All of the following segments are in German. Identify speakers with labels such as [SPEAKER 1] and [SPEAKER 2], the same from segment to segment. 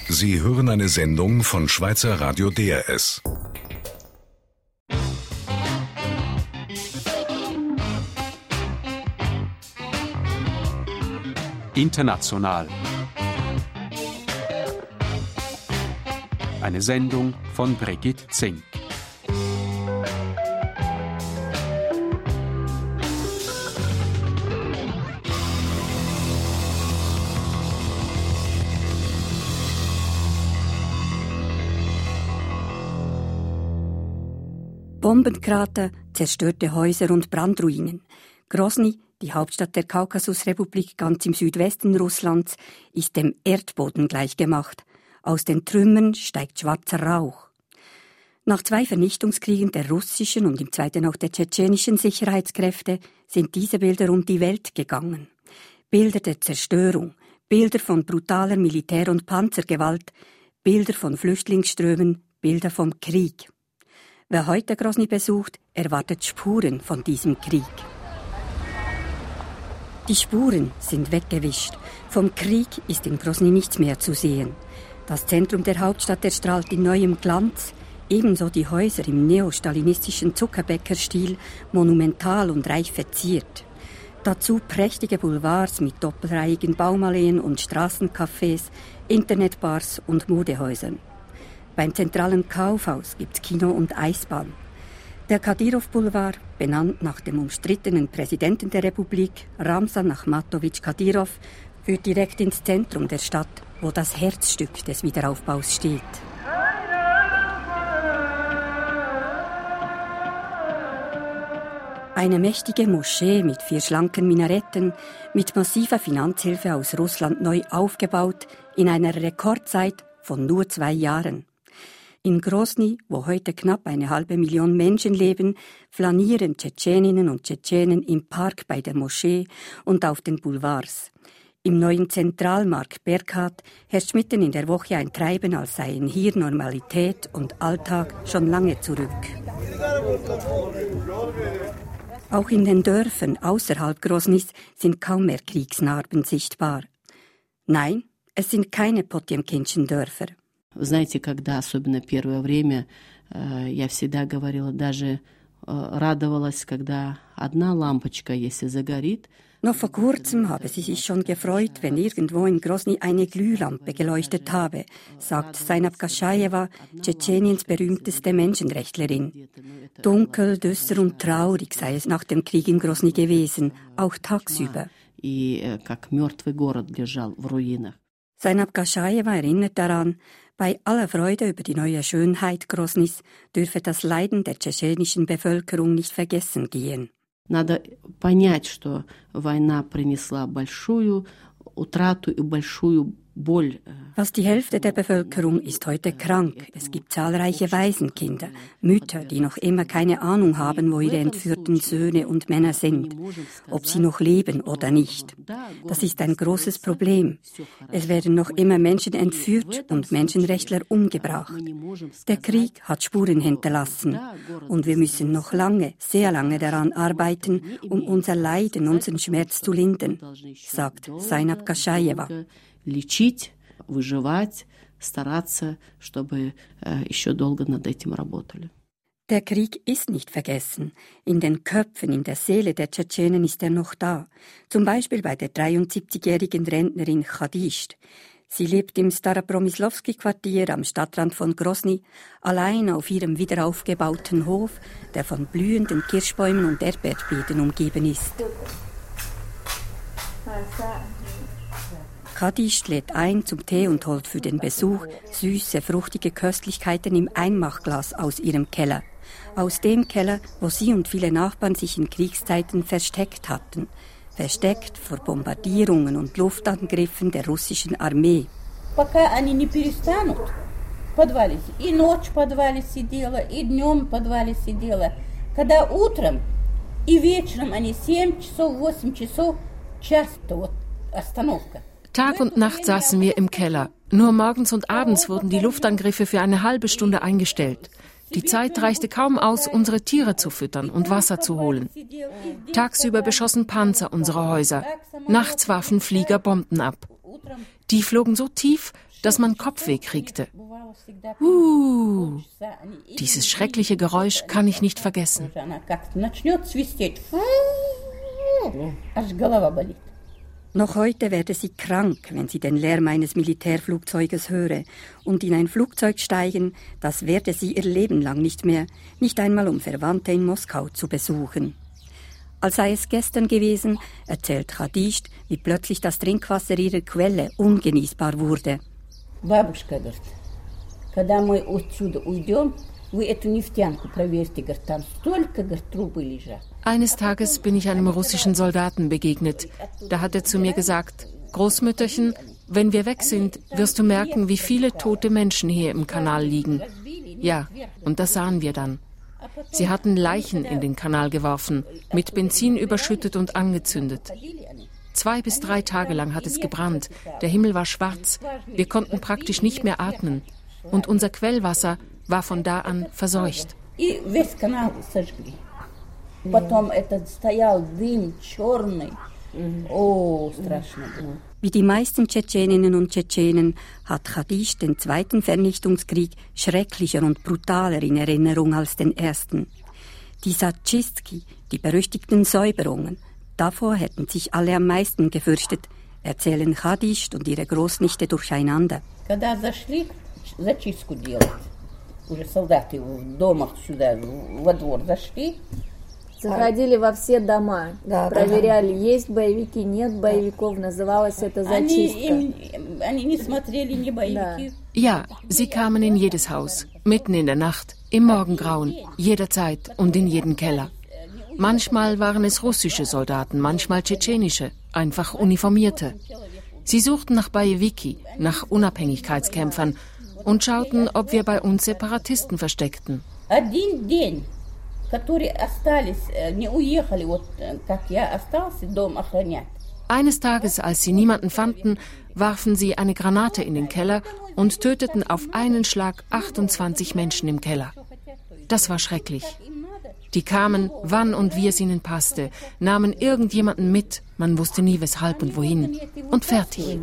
[SPEAKER 1] Sie hören eine Sendung von Schweizer Radio DRS.
[SPEAKER 2] International. Eine Sendung von Brigitte Zink.
[SPEAKER 3] Bombenkrater, zerstörte Häuser und Brandruinen. Grosny, die Hauptstadt der Kaukasusrepublik ganz im Südwesten Russlands, ist dem Erdboden gleichgemacht. Aus den Trümmern steigt schwarzer Rauch. Nach 2 Vernichtungskriegen der russischen und im zweiten auch der tschetschenischen Sicherheitskräfte sind diese Bilder um die Welt gegangen. Bilder der Zerstörung, Bilder von brutaler Militär- und Panzergewalt, Bilder von Flüchtlingsströmen, Bilder vom Krieg. Wer heute Grosny besucht, erwartet Spuren von diesem Krieg. Die Spuren sind weggewischt. Vom Krieg ist in Grosny nichts mehr zu sehen. Das Zentrum der Hauptstadt erstrahlt in neuem Glanz, ebenso die Häuser im neostalinistischen Zuckerbäckerstil, monumental und reich verziert. Dazu prächtige Boulevards mit doppelreihigen Baumalleen und Straßencafés, Internetbars und Modehäusern. Beim zentralen Kaufhaus gibt's Kino und Eisbahn. Der Kadyrov-Boulevard, benannt nach dem umstrittenen Präsidenten der Republik, Ramsan Achmatowitsch Kadyrov, führt direkt ins Zentrum der Stadt, wo das Herzstück des Wiederaufbaus steht. Eine mächtige Moschee mit 4 schlanken Minaretten, mit massiver Finanzhilfe aus Russland neu aufgebaut, in einer Rekordzeit von nur 2 Jahren. In Grosny, wo heute knapp 500.000 Menschen leben, flanieren Tschetscheninnen und Tschetschenen im Park bei der Moschee und auf den Boulevards. Im neuen Zentralmarkt Berkat herrscht mitten in der Woche ein Treiben, als seien hier Normalität und Alltag schon lange zurück. Auch in den Dörfern außerhalb Grosnys sind kaum mehr Kriegsnarben sichtbar. Nein, es sind keine Potjemkinschen Dörfer.
[SPEAKER 4] Знаете, когда особенно первое время, я всегда говорила, даже радовалась, когда одна лампочка, если загорит.
[SPEAKER 3] Noch vor kurzem habe sie sich schon gefreut, wenn irgendwo in Grosny eine Glühlampe geleuchtet habe, sagt Zainab Gaschajewa, Tschetscheniens berühmteste Menschenrechtlerin. Dunkel, düster und traurig sei es nach dem Krieg in Grosny gewesen, auch tagsüber. Zainab Gaschajewa erinnert daran, bei aller Freude über die neue Schönheit Grosnys dürfe das Leiden der tschetschenischen Bevölkerung nicht vergessen gehen.
[SPEAKER 4] Надо понять, что война принесла большую утрату и большую боль.
[SPEAKER 3] Fast die Hälfte der Bevölkerung ist heute krank. Es gibt zahlreiche Waisenkinder, Mütter, die noch immer keine Ahnung haben, wo ihre entführten Söhne und Männer sind, ob sie noch leben oder nicht. Das ist ein großes Problem. Es werden noch immer Menschen entführt und Menschenrechtler umgebracht. Der Krieg hat Spuren hinterlassen und wir müssen noch lange, sehr lange daran arbeiten, um unser Leiden, unseren Schmerz zu lindern, sagt Zainab Gaschajewa.
[SPEAKER 4] Лечить, выживать, стараться, чтобы еще долго над этим работали.
[SPEAKER 3] Der Krieg ist nicht vergessen. In den Köpfen, in der Seele der Tschetschenen ist er noch da. Zum Beispiel bei der 73-jährigen Rentnerin Chadisht. Sie lebt im Staropromislowski-Quartier am Stadtrand von Grosny, allein auf ihrem wiederaufgebauten Hof, der von blühenden Kirschbäumen und Erdbeerbeeten umgeben ist. Chadisht lädt ein zum Tee und holt für den Besuch süße, fruchtige Köstlichkeiten im Einmachglas aus ihrem Keller. Aus dem Keller, wo sie und viele Nachbarn sich in Kriegszeiten versteckt hatten. Versteckt vor Bombardierungen und Luftangriffen der russischen Armee.
[SPEAKER 5] Пока они не перестанут в подвале, и ночь в подвале сидела, и днем в подвале сидела. Когда утром и вечером они 7 часов, 8 часов, часто вот остановка.
[SPEAKER 6] Tag und Nacht saßen wir im Keller. Nur morgens und abends wurden die Luftangriffe für eine halbe Stunde eingestellt. Die Zeit reichte kaum aus, unsere Tiere zu füttern und Wasser zu holen. Tagsüber beschossen Panzer unsere Häuser. Nachts warfen Flieger Bomben ab. Die flogen so tief, dass man Kopfweh kriegte. Dieses schreckliche Geräusch kann ich nicht vergessen.
[SPEAKER 3] Noch heute werde sie krank, wenn sie den Lärm eines Militärflugzeuges höre. Und in ein Flugzeug steigen, das werde sie ihr Leben lang nicht mehr, nicht einmal um Verwandte in Moskau zu besuchen. Als sei es gestern gewesen, erzählt Khadijt, wie plötzlich das Trinkwasser ihrer Quelle ungenießbar wurde.
[SPEAKER 5] Бабушка говорит, когда мы отсюда уйдем, вы эту нефтянку проверьте, говорит, там столько, говорит, трубы лежат.
[SPEAKER 6] Eines Tages bin ich einem russischen Soldaten begegnet. Da hat er zu mir gesagt, Großmütterchen, wenn wir weg sind, wirst du merken, wie viele tote Menschen hier im Kanal liegen. Ja, und das sahen wir dann. Sie hatten Leichen in den Kanal geworfen, mit Benzin überschüttet und angezündet. 2 bis 3 Tage lang hat es gebrannt, der Himmel war schwarz, wir konnten praktisch nicht mehr atmen und unser Quellwasser war von da an verseucht.
[SPEAKER 3] Wie die meisten Tschetscheninnen und Tschetschenen hat Khadijt den zweiten Vernichtungskrieg schrecklicher und brutaler in Erinnerung als den ersten. Die Satschistki, die berüchtigten Säuberungen, davor hätten sich alle am meisten gefürchtet, erzählen Khadijt und ihre Großnichte durcheinander.
[SPEAKER 7] Заходили во все дома, проверяли, есть боевики, нет боевиков, называлось это зачистка.
[SPEAKER 6] Ja, sie kamen in jedes Haus, mitten in der Nacht, im Morgengrauen, jederzeit und in jeden Keller. Manchmal waren es russische Soldaten, manchmal tschetschenische, einfach Uniformierte. Sie suchten nach Bajewiki, nach Unabhängigkeitskämpfern und schauten, ob wir bei uns Separatisten versteckten. Eines Tages, als sie niemanden fanden, warfen sie eine Granate in den Keller und töteten auf einen Schlag 28 Menschen im Keller. Das war schrecklich. Die kamen, wann und wie es ihnen passte, nahmen irgendjemanden mit, man wusste nie weshalb und wohin, und fertig.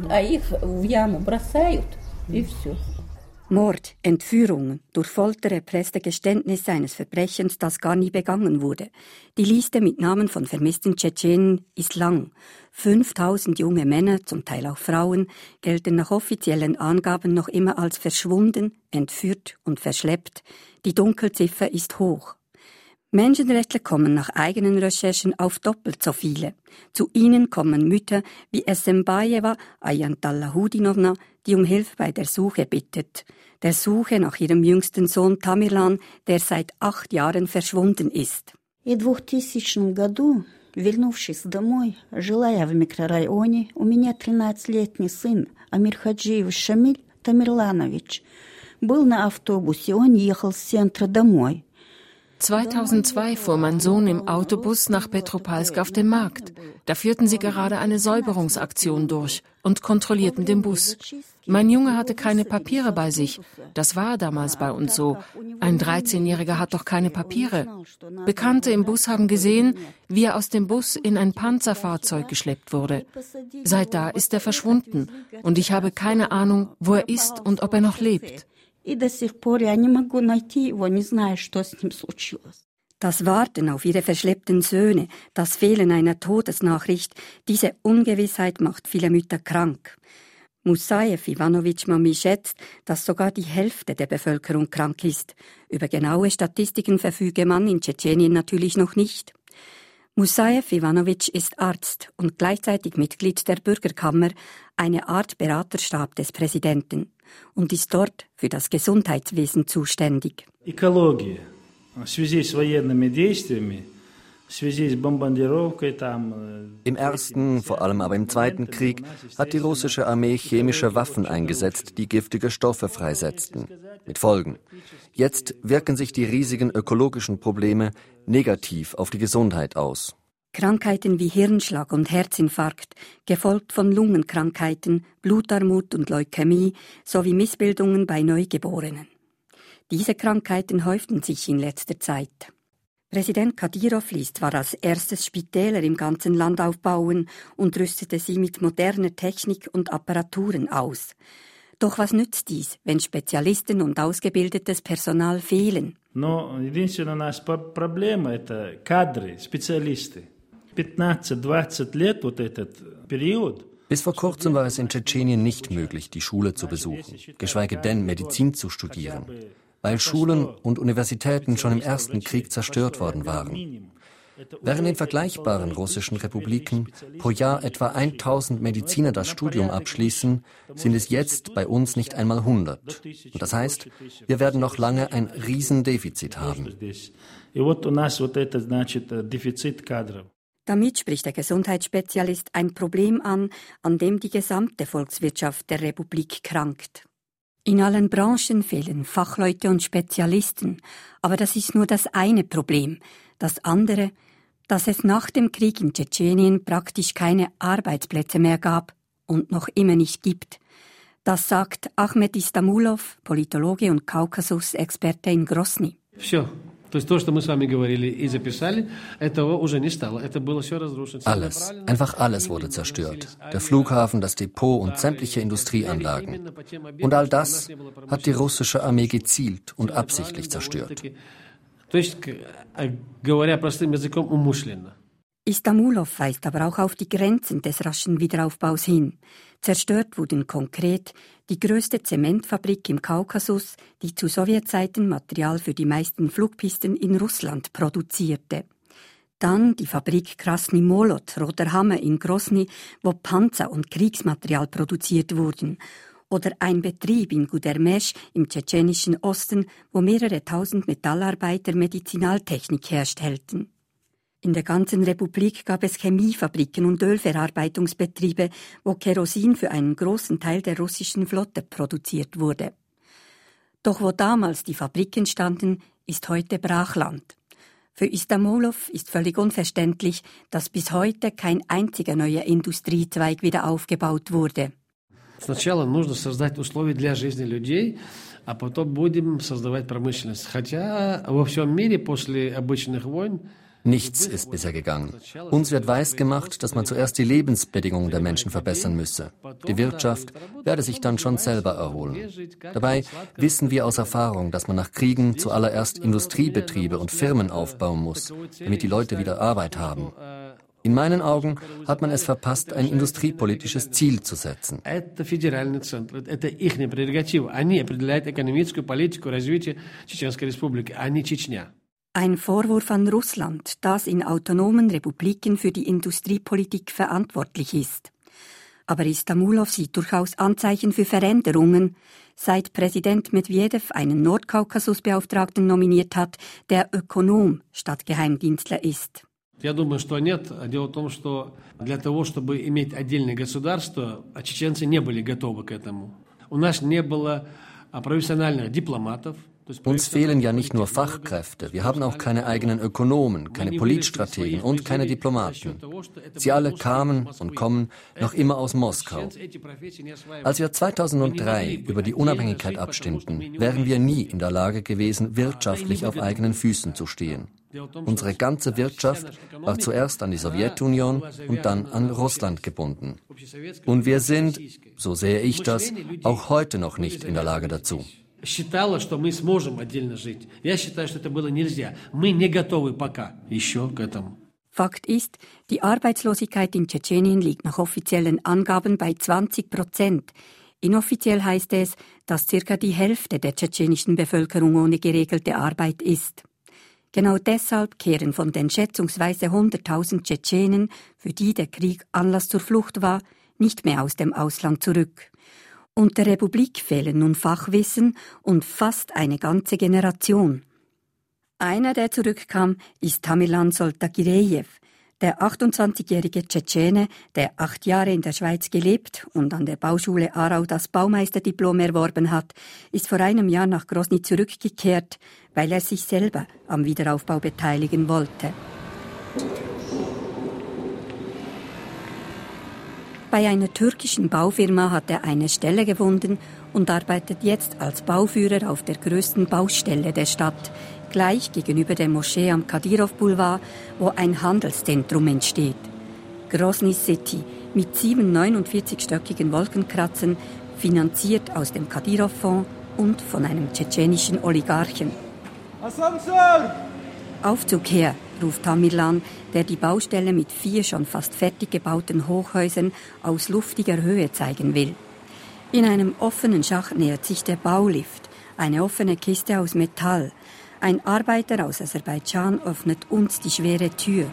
[SPEAKER 3] Mord, Entführungen, durch Folter erpresste Geständnisse eines Verbrechens, das gar nie begangen wurde. Die Liste mit Namen von vermissten Tschetschenen ist lang. 5000 junge Männer, zum Teil auch Frauen, gelten nach offiziellen Angaben noch immer als verschwunden, entführt und verschleppt. Die Dunkelziffer ist hoch. Menschenrechtler kommen nach eigenen Recherchen auf doppelt so viele. Zu ihnen kommen Mütter wie Esembayeva Ayantallah-Hudinovna, die um Hilfe bei der Suche bittet. Der Suche nach ihrem jüngsten Sohn Tamerlan, der seit 8 Jahren verschwunden ist.
[SPEAKER 8] И в 2000 году, вернувшись домой, жила я в микрорайоне, у меня 13-летний сын Амир Хаджиев Шамиль Тамерланович был на автобусе, он ехал с центра домой.
[SPEAKER 6] 2002 fuhr mein Sohn im Autobus nach Petropawlsk auf den Markt. Da führten sie gerade eine Säuberungsaktion durch und kontrollierten den Bus. Mein Junge hatte keine Papiere bei sich. Das war damals bei uns so. Ein 13-Jähriger hat doch keine Papiere. Bekannte im Bus haben gesehen, wie er aus dem Bus in ein Panzerfahrzeug geschleppt wurde. Seit da ist er verschwunden und ich habe keine Ahnung, wo er ist und ob er noch lebt.
[SPEAKER 3] Das Warten auf ihre verschleppten Söhne, das Fehlen einer Todesnachricht, diese Ungewissheit macht viele Mütter krank. Musayev Ivanovich Mami schätzt, dass sogar die Hälfte der Bevölkerung krank ist. Über genaue Statistiken verfüge man in Tschetschenien natürlich noch nicht. Musayev Ivanovich ist Arzt und gleichzeitig Mitglied der Bürgerkammer, eine Art Beraterstab des Präsidenten, und ist dort für das Gesundheitswesen zuständig.
[SPEAKER 9] Экология. В связи с военными действиями, в связи с бомбардировкой
[SPEAKER 10] Im Ersten, vor allem aber im Zweiten Krieg, hat die russische Armee chemische Waffen eingesetzt, die giftige Stoffe freisetzten. Mit Folgen. Jetzt wirken sich die riesigen ökologischen Probleme negativ auf die Gesundheit aus.
[SPEAKER 3] Krankheiten wie Hirnschlag und Herzinfarkt, gefolgt von Lungenkrankheiten, Blutarmut und Leukämie sowie Missbildungen bei Neugeborenen. Diese Krankheiten häuften sich in letzter Zeit. Präsident Kadyrov ließ zwar als erstes Spitäler im ganzen Land aufbauen und rüstete sie mit moderner Technik und Apparaturen aus. Doch was nützt dies, wenn Spezialisten und ausgebildetes Personal fehlen?
[SPEAKER 9] Но единственная у нас проблема – это кадры, специалисты. 15-20 лет вот этот период.
[SPEAKER 10] Bis vor kurzem war es in Tschetschenien nicht möglich, die Schule zu besuchen, geschweige denn Medizin zu studieren, weil Schulen und Universitäten schon im Ersten Krieg zerstört worden waren. Während in vergleichbaren russischen Republiken pro Jahr etwa 1000 Mediziner das Studium abschließen, sind es jetzt bei uns nicht einmal 100. Und das heißt, wir werden noch lange ein Riesendefizit haben.
[SPEAKER 3] Damit spricht der Gesundheitsspezialist ein Problem an dem die gesamte Volkswirtschaft der Republik krankt. In allen Branchen fehlen Fachleute und Spezialisten, aber das ist nur das eine Problem. Das andere, dass es nach dem Krieg in Tschetschenien praktisch keine Arbeitsplätze mehr gab und noch immer nicht gibt. Das sagt Ahmed Istamulov, Politologe und Kaukasus-Experte in Grosny.
[SPEAKER 10] Alles, einfach alles wurde zerstört. Der Flughafen, das Depot und sämtliche Industrieanlagen. Und all das hat die russische Armee gezielt und absichtlich zerstört.
[SPEAKER 3] Istamulov weist aber auch auf die Grenzen des raschen Wiederaufbaus hin. Zerstört wurden konkret die größte Zementfabrik im Kaukasus, die zu Sowjetzeiten Material für die meisten Flugpisten in Russland produzierte. Dann die Fabrik Krasny Molot, Roter Hammer in Grosny, wo Panzer und Kriegsmaterial produziert wurden. Oder ein Betrieb in Gudermesch im tschetschenischen Osten, wo mehrere tausend Metallarbeiter Medizinaltechnik herstellten. In der ganzen Republik gab es Chemiefabriken und Ölverarbeitungsbetriebe, wo Kerosin für einen großen Teil der russischen Flotte produziert wurde. Doch wo damals die Fabriken standen, ist heute Brachland. Für Istamulov ist völlig unverständlich, dass bis heute kein einziger neuer Industriezweig wieder aufgebaut wurde.
[SPEAKER 11] Сначала нужно создать условия для жизни людей, а потом будем создавать промышленность. Хотя во всем мире после обычных войн
[SPEAKER 10] Nichts ist bisher gegangen. Uns wird weisgemacht, dass man zuerst die Lebensbedingungen der Menschen verbessern müsse. Die Wirtschaft werde sich dann schon selber erholen. Dabei wissen wir aus Erfahrung, dass man nach Kriegen zuallererst Industriebetriebe und Firmen aufbauen muss, damit die Leute wieder Arbeit haben. In meinen Augen hat man es verpasst, ein industriepolitisches Ziel zu setzen.
[SPEAKER 3] Ein Vorwurf an Russland, das in autonomen Republiken für die Industriepolitik verantwortlich ist. Aber Istamulov sieht durchaus Anzeichen für Veränderungen, seit Präsident Medvedev einen Nordkaukasus-Beauftragten nominiert hat, der Ökonom statt Geheimdienstler ist.
[SPEAKER 11] Я думаю, что нет. Дело в том, что для того, чтобы иметь отдельное государство, чеченцы не были готовы к этому. У нас не было профессиональных дипломатов.
[SPEAKER 10] Uns fehlen ja nicht nur Fachkräfte, wir haben auch keine eigenen Ökonomen, keine Politstrategen und keine Diplomaten. Sie alle kamen und kommen noch immer aus Moskau. Als wir 2003 über die Unabhängigkeit abstimmten, wären wir nie in der Lage gewesen, wirtschaftlich auf eigenen Füßen zu stehen. Unsere ganze Wirtschaft war zuerst an die Sowjetunion und dann an Russland gebunden. Und wir sind, so sehe ich das, auch heute noch nicht in der Lage dazu.
[SPEAKER 11] Считала, что мы сможем отдельно жить. Я считаю, что это было нельзя. Мы не готовы пока еще к этому.
[SPEAKER 3] Fakt ist, die Arbeitslosigkeit in Tschetschenien liegt nach offiziellen Angaben bei 20%. Inoffiziell heißt es, dass circa die Hälfte der tschetschenischen Bevölkerung ohne geregelte Arbeit ist. Genau deshalb kehren von den schätzungsweise 100.000 Tschetschenen, für die der Krieg Anlass zur Flucht war, nicht mehr aus dem Ausland zurück. Und der Republik fehlen nun Fachwissen und fast eine ganze Generation. Einer, der zurückkam, ist Tamerlan Soltagirejew, der 28-jährige Tschetschene, der 8 Jahre in der Schweiz gelebt und an der Bauschule Aarau das Baumeisterdiplom erworben hat, ist vor einem Jahr nach Grosny zurückgekehrt, weil er sich selber am Wiederaufbau beteiligen wollte. Bei einer türkischen Baufirma hat er eine Stelle gefunden und arbeitet jetzt als Bauführer auf der größten Baustelle der Stadt, gleich gegenüber der Moschee am Kadyrov-Boulevard, wo ein Handelszentrum entsteht. Grosny City mit 7 49-stöckigen Wolkenkratzern finanziert aus dem Kadyrov-Fonds und von einem tschetschenischen Oligarchen. Aufzug her, ruft Tamerlan, der die Baustelle mit 4 schon fast fertig gebauten Hochhäusern aus luftiger Höhe zeigen will. In einem offenen Schacht nähert sich der Baulift, eine offene Kiste aus Metall. Ein Arbeiter aus Aserbaidschan öffnet uns die schwere Tür.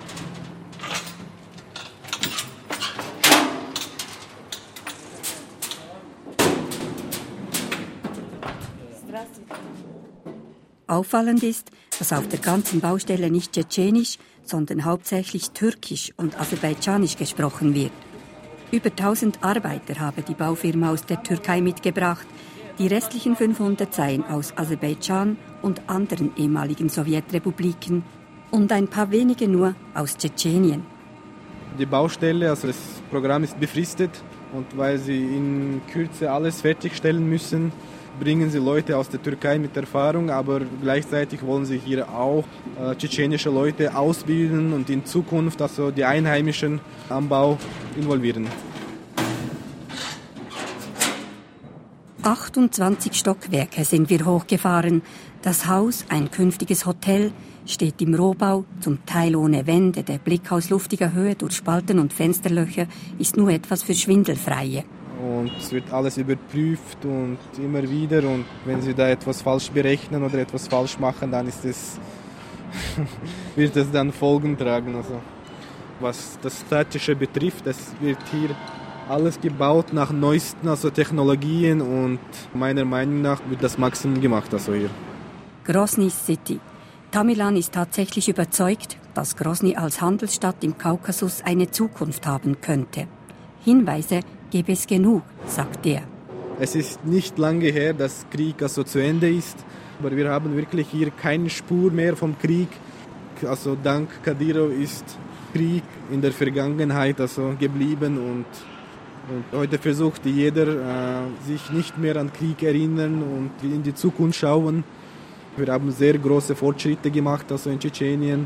[SPEAKER 3] Auffallend ist, dass auf der ganzen Baustelle nicht tschetschenisch, sondern hauptsächlich türkisch und aserbaidschanisch gesprochen wird. Über 1000 Arbeiter habe die Baufirma aus der Türkei mitgebracht. Die restlichen 500 seien aus Aserbaidschan und anderen ehemaligen Sowjetrepubliken und ein paar wenige nur aus Tschetschenien.
[SPEAKER 12] Die Baustelle, also das Programm ist befristet und weil sie in Kürze alles fertigstellen müssen, bringen sie Leute aus der Türkei mit Erfahrung, aber gleichzeitig wollen sie hier auch tschetschenische Leute ausbilden und in Zukunft also die Einheimischen am Bau involvieren.
[SPEAKER 3] 28 Stockwerke sind wir hochgefahren. Das Haus, ein künftiges Hotel, steht im Rohbau, zum Teil ohne Wände. Der Blick aus luftiger Höhe durch Spalten und Fensterlöcher ist nur etwas für Schwindelfreie.
[SPEAKER 12] Und es wird alles überprüft und immer wieder. Und wenn Sie da etwas falsch berechnen oder etwas falsch machen, dann wird es dann Folgen tragen. Also, was das Statische betrifft, es wird hier alles gebaut nach neuesten Technologien und meiner Meinung nach wird das Maximum gemacht hier.
[SPEAKER 3] Grosny City. Tamerlan ist tatsächlich überzeugt, dass Grosny als Handelsstadt im Kaukasus eine Zukunft haben könnte. Hinweise gäbe es genug, sagt er.
[SPEAKER 12] Es ist nicht lange her, dass Krieg zu Ende ist, aber wir haben wirklich hier keine Spur mehr vom Krieg. Also dank Kadyrov ist Krieg in der Vergangenheit geblieben und heute versucht jeder, sich nicht mehr an Krieg erinnern und in die Zukunft schauen. Wir haben sehr große Fortschritte gemacht in Tschetschenien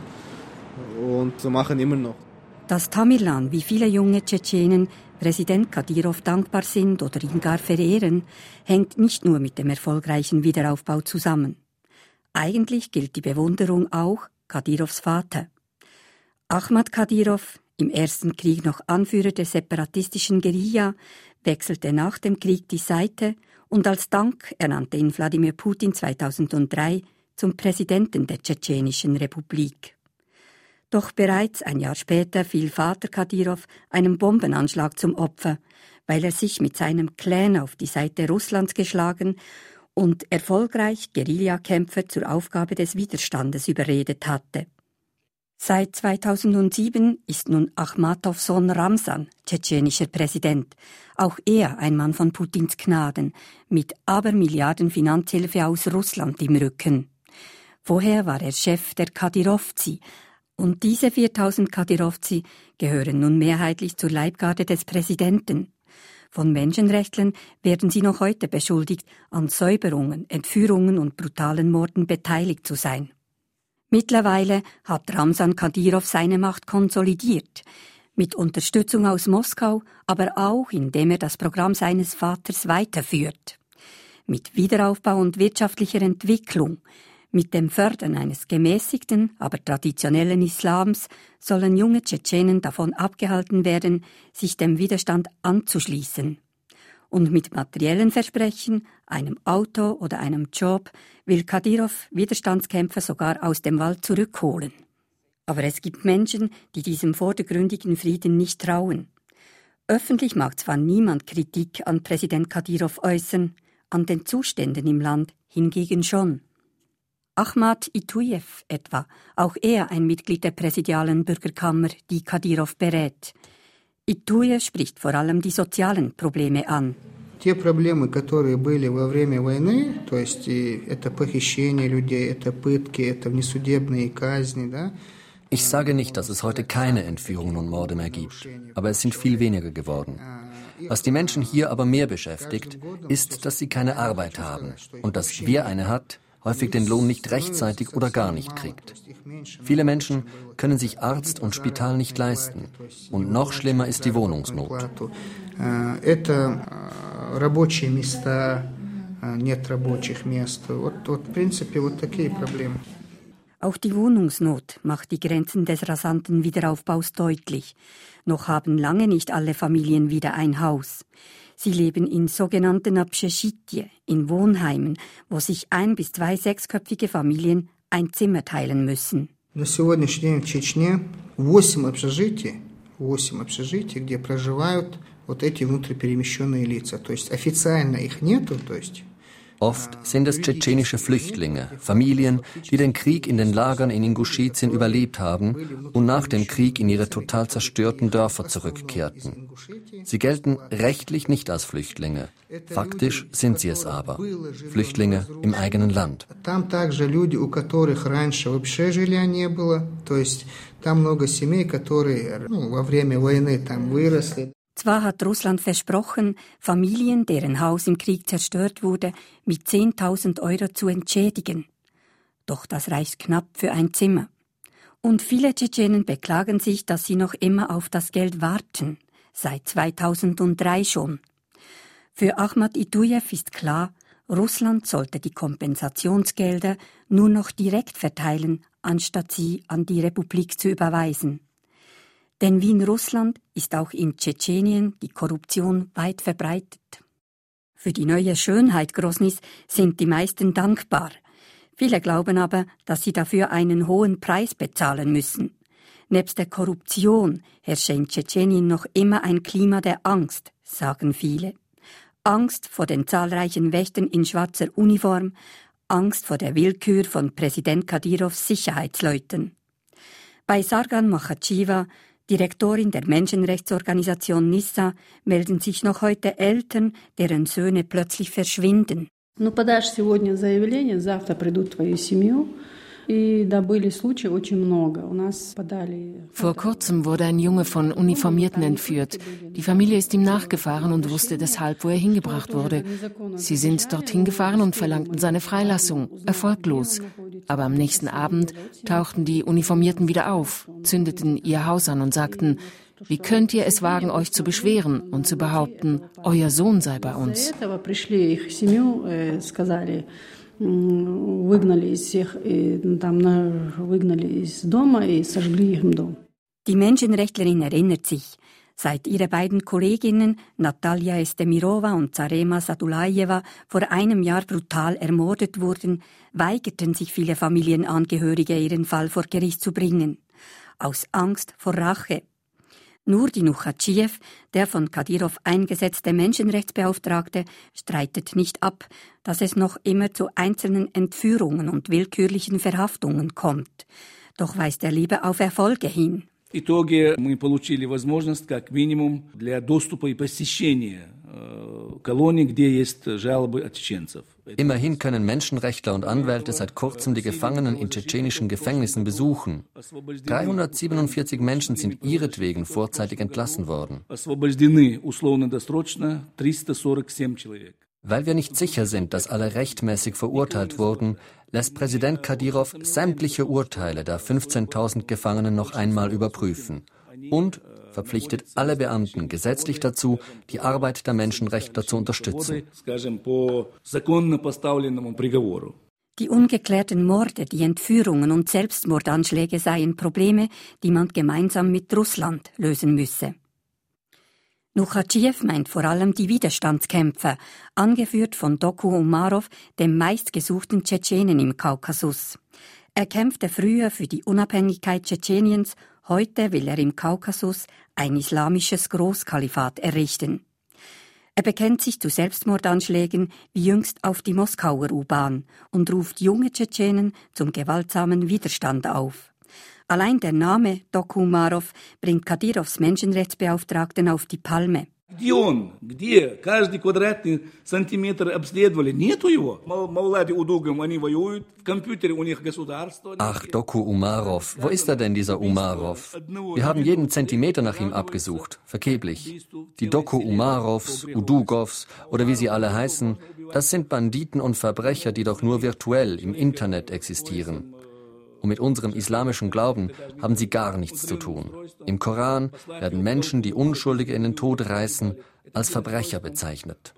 [SPEAKER 12] und machen immer noch.
[SPEAKER 3] Dass Tamerlan, wie viele junge Tschetschenen, Präsident Kadyrov dankbar sind oder ihn gar verehren, hängt nicht nur mit dem erfolgreichen Wiederaufbau zusammen. Eigentlich gilt die Bewunderung auch Kadyrovs Vater. Ahmad Kadyrov, im Ersten Krieg noch Anführer der separatistischen Guerilla, wechselte nach dem Krieg die Seite und als Dank ernannte ihn Wladimir Putin 2003 zum Präsidenten der Tschetschenischen Republik. Doch bereits ein Jahr später fiel Vater Kadyrov einem Bombenanschlag zum Opfer, weil er sich mit seinem Clan auf die Seite Russlands geschlagen und erfolgreich Guerillakämpfer zur Aufgabe des Widerstandes überredet hatte. Seit 2007 ist nun Achmatovs Sohn Ramsan tschetschenischer Präsident, auch er ein Mann von Putins Gnaden, mit Abermilliarden Finanzhilfe aus Russland im Rücken. Vorher war er Chef der Kadyrovzi, und diese 4000 Kadyrovzi gehören nun mehrheitlich zur Leibgarde des Präsidenten. Von Menschenrechtlern werden sie noch heute beschuldigt, an Säuberungen, Entführungen und brutalen Morden beteiligt zu sein. Mittlerweile hat Ramsan Kadyrov seine Macht konsolidiert, mit Unterstützung aus Moskau, aber auch indem er das Programm seines Vaters weiterführt. Mit Wiederaufbau und wirtschaftlicher Entwicklung, mit dem Fördern eines gemäßigten, aber traditionellen Islams sollen junge Tschetschenen davon abgehalten werden, sich dem Widerstand anzuschließen. Und mit materiellen Versprechen, einem Auto oder einem Job will Kadyrov Widerstandskämpfer sogar aus dem Wald zurückholen. Aber es gibt Menschen, die diesem vordergründigen Frieden nicht trauen. Öffentlich mag zwar niemand Kritik an Präsident Kadyrov äußern, an den Zuständen im Land hingegen schon. Ahmad Ituyev etwa, auch er ein Mitglied der präsidialen Bürgerkammer, die Kadyrov berät. Итуyev spricht vor allem die sozialen Probleme an.
[SPEAKER 13] Те проблемы, которые были во время войны, то есть это похищение людей, это пытки, это внесудебные казни, да?
[SPEAKER 10] Ich sage nicht, dass es heute keine Entführungen und Morde mehr gibt, aber es sind viel weniger geworden. Was die Menschen hier aber mehr beschäftigt, ist, dass sie keine Arbeit haben und dass wer eine hat, häufig den Lohn nicht rechtzeitig oder gar nicht kriegt. Viele Menschen können sich Arzt und Spital nicht leisten. Und noch schlimmer ist die Wohnungsnot.
[SPEAKER 3] Auch die Wohnungsnot macht die Grenzen des rasanten Wiederaufbaus deutlich. Noch haben lange nicht alle Familien wieder ein Haus. Sie leben in sogenannten общежития, in Wohnheimen, wo sich 1 bis 2 sechsköpfige Familien ein Zimmer teilen müssen.
[SPEAKER 13] На сегодняшний день в Чечне 8 общежитий, где проживают вот эти внутриперемещенные лица. То есть официально их нету, то есть
[SPEAKER 10] Oft sind es tschetschenische Flüchtlinge, Familien, die den Krieg in den Lagern in Inguschetien überlebt haben und nach dem Krieg in ihre total zerstörten Dörfer zurückkehrten. Sie gelten rechtlich nicht als Flüchtlinge. Faktisch sind sie es aber. Flüchtlinge im eigenen Land.
[SPEAKER 13] Там также люди, у которых раньше вообще жилья не было. То есть там много семей, которые во время войны там выросли.
[SPEAKER 3] Zwar hat Russland versprochen, Familien, deren Haus im Krieg zerstört wurde, mit 10.000 Euro zu entschädigen. Doch das reicht knapp für ein Zimmer. Und viele Tschetschenen beklagen sich, dass sie noch immer auf das Geld warten. Seit 2003 schon. Für Ahmad Itujew ist klar, Russland sollte die Kompensationsgelder nur noch direkt verteilen, anstatt sie an die Republik zu überweisen. Denn wie in Russland ist auch in Tschetschenien die Korruption weit verbreitet. Für die neue Schönheit Grosnys sind die meisten dankbar. Viele glauben aber, dass sie dafür einen hohen Preis bezahlen müssen. Nebst der Korruption herrsche in Tschetschenien noch immer ein Klima der Angst, sagen viele. Angst vor den zahlreichen Wächtern in schwarzer Uniform, Angst vor der Willkür von Präsident Kadyrows Sicherheitsleuten. Bei Sargan Makhachiva, Direktorin der Menschenrechtsorganisation Nissa, melden sich noch heute Eltern, deren Söhne plötzlich verschwinden.
[SPEAKER 14] Ну, подашь сегодня заявление, завтра придут в твою семью.
[SPEAKER 6] Vor kurzem wurde ein Junge von Uniformierten entführt. Die Familie ist ihm nachgefahren und wusste deshalb, wo er hingebracht wurde. Sie sind dorthin gefahren und verlangten seine Freilassung. Erfolglos. Aber am nächsten Abend tauchten die Uniformierten wieder auf, zündeten ihr Haus an und sagten: Wie könnt ihr es wagen, euch zu beschweren und zu behaupten, euer Sohn sei bei uns?
[SPEAKER 3] Die Menschenrechtlerin erinnert sich, seit ihre beiden Kolleginnen Natalia Estemirova und Zarema Sadulajewa vor einem Jahr brutal ermordet wurden, weigerten sich viele Familienangehörige, ihren Fall vor Gericht zu bringen, aus Angst vor Rache. Nurdi Nukhatschiew, der von Kadyrow eingesetzte Menschenrechtsbeauftragte, streitet nicht ab, dass es noch immer zu einzelnen Entführungen und willkürlichen Verhaftungen kommt. Doch weist er lieber auf Erfolge hin.
[SPEAKER 15] итоге мы получили возможность как минимум для доступа и посещения колоний, где есть жалобы от чеченцев.
[SPEAKER 10] Immerhin können Menschenrechtler und Anwälte seit kurzem die Gefangenen in tschetschenischen Gefängnissen besuchen. 347 Menschen sind ihretwegen vorzeitig entlassen worden. Weil wir nicht sicher sind, dass alle rechtmäßig verurteilt wurden, lässt Präsident Kadyrow sämtliche Urteile der 15.000 Gefangenen noch einmal überprüfen und verpflichtet alle Beamten gesetzlich dazu, die Arbeit der Menschenrechtler zu unterstützen.
[SPEAKER 3] Die ungeklärten Morde, die Entführungen und Selbstmordanschläge seien Probleme, die man gemeinsam mit Russland lösen müsse. Nukhatschiew meint vor allem die Widerstandskämpfer, angeführt von Doku Umarov, dem meistgesuchten Tschetschenen im Kaukasus. Er kämpfte früher für die Unabhängigkeit Tschetscheniens, heute will er im Kaukasus ein islamisches Großkalifat errichten. Er bekennt sich zu Selbstmordanschlägen wie jüngst auf die Moskauer U-Bahn und ruft junge Tschetschenen zum gewaltsamen Widerstand auf. Allein der Name Doku Umarov bringt Kadyrows Menschenrechtsbeauftragten auf die Palme.
[SPEAKER 15] Где он? Где? Каждый квадратный сантиметр обследовали. Нету его. Мавлади Удугам, они воюют. В компьютере у них государство.
[SPEAKER 10] Ach, Doku Umarov. Wo ist er denn, dieser Umarov? Wir haben jeden Zentimeter nach ihm abgesucht. Vergeblich. Die Doku Umarovs, Udugovs oder wie sie alle heißen, das sind Banditen und Verbrecher, die doch nur virtuell im Internet existieren. Und mit unserem islamischen Glauben haben sie gar nichts zu tun. Im Koran werden Menschen, die Unschuldige in den Tod reißen, als Verbrecher bezeichnet.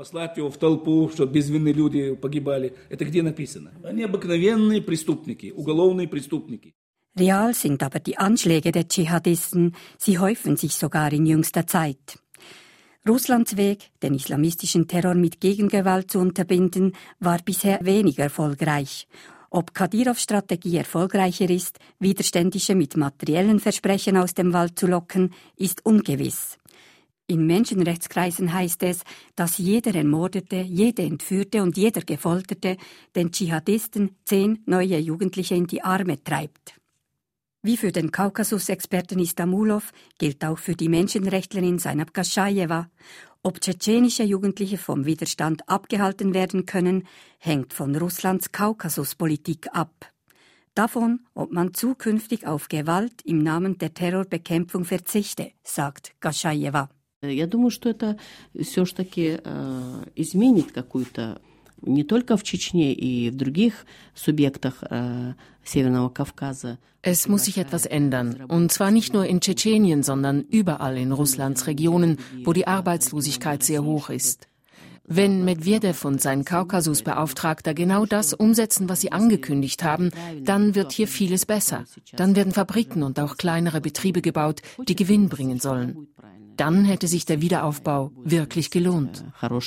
[SPEAKER 3] Real sind aber die Anschläge der Dschihadisten, sie häufen sich sogar in jüngster Zeit. Russlands Weg, den islamistischen Terror mit Gegengewalt zu unterbinden, war bisher wenig erfolgreich. Ob Kadyrows Strategie erfolgreicher ist, Widerständische mit materiellen Versprechen aus dem Wald zu locken, ist ungewiss. In Menschenrechtskreisen heißt es, dass jeder Ermordete, jede Entführte und jeder Gefolterte den Dschihadisten 10 neue Jugendliche in die Arme treibt. Wie für den Kaukasus-Experten Istamulov gilt auch für die Menschenrechtlerin Zeynep Gaschajewa. Ob tschetschenische Jugendliche vom Widerstand abgehalten werden können, hängt von Russlands Kaukasuspolitik ab. Davon, ob man zukünftig auf Gewalt im Namen der Terrorbekämpfung verzichte, sagt Gaschajewa.
[SPEAKER 4] Я думаю, что это все-таки изменит какую-то, не только в Чечне и в других субъектах Северного Кавказа.
[SPEAKER 6] Es muss sich etwas ändern. Und zwar nicht nur in Tschetschenien, sondern überall in Russlands Regionen, wo die Arbeitslosigkeit sehr hoch ist. Wenn Medvedev und sein Kaukasusbeauftragter genau das umsetzen, was sie angekündigt haben, dann wird hier vieles besser. Dann werden Fabriken und auch kleinere Betriebe gebaut, die Gewinn bringen sollen. Dann hätte sich der Wiederaufbau wirklich gelohnt.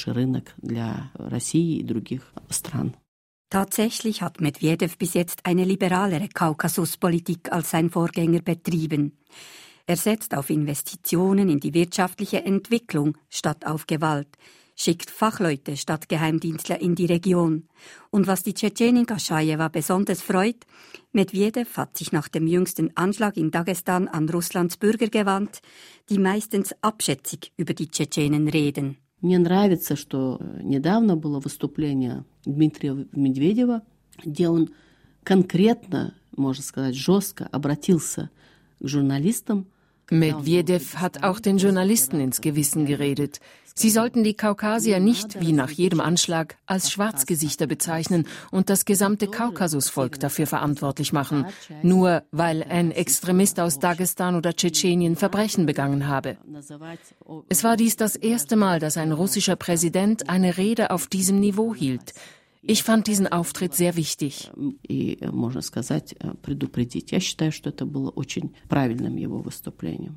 [SPEAKER 3] Tatsächlich hat Medvedev bis jetzt eine liberalere Kaukasuspolitik als sein Vorgänger betrieben. Er setzt auf Investitionen in die wirtschaftliche Entwicklung statt auf Gewalt, schickt Fachleute statt Geheimdienstler in die Region. Und was die Tschetschenin Gaschajewa besonders freut, Medvedev hat sich nach dem jüngsten Anschlag in Dagestan an Russlands Bürger gewandt, die meistens abschätzig über die Tschetschenen reden.
[SPEAKER 4] Мне нравится, что недавно было выступление Дмитрия Медведева, где он конкретно, можно сказать, жестко обратился к журналистам.
[SPEAKER 6] Medvedev hat auch den Journalisten ins Gewissen geredet. Sie sollten die Kaukasier nicht, wie nach jedem Anschlag, als Schwarzgesichter bezeichnen und das gesamte Kaukasusvolk dafür verantwortlich machen, nur weil ein Extremist aus Dagestan oder Tschetschenien Verbrechen begangen habe. Es war dies das erste Mal, dass ein russischer Präsident eine Rede auf diesem Niveau hielt. Ich fand diesen Auftritt sehr wichtig.
[SPEAKER 4] И, можно сказать, предупредить. Я считаю, что это было очень правильным его выступлением.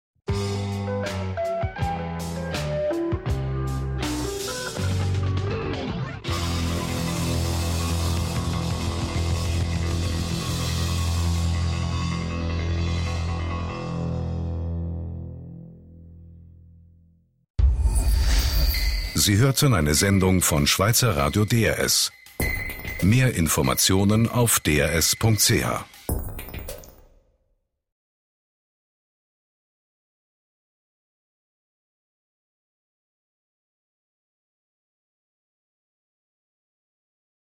[SPEAKER 1] Sie hörten eine Sendung von Schweizer Radio DRS. Mehr Informationen auf drs.ch.